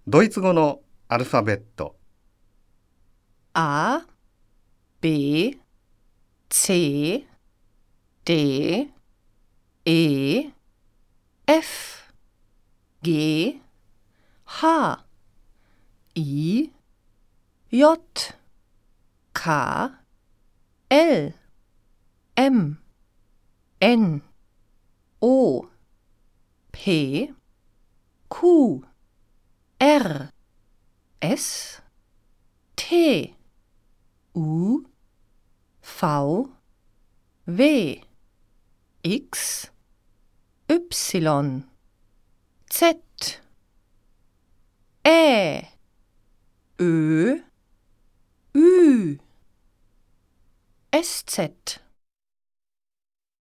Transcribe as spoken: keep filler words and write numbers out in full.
ドイツ語のアルファベット A, B, C, D, E, F, G, H, I, J, K, L, M, N, O, P, Q, R, S, T, U, V, W, X, Y, Z, Ä, Ö, Ü, S Z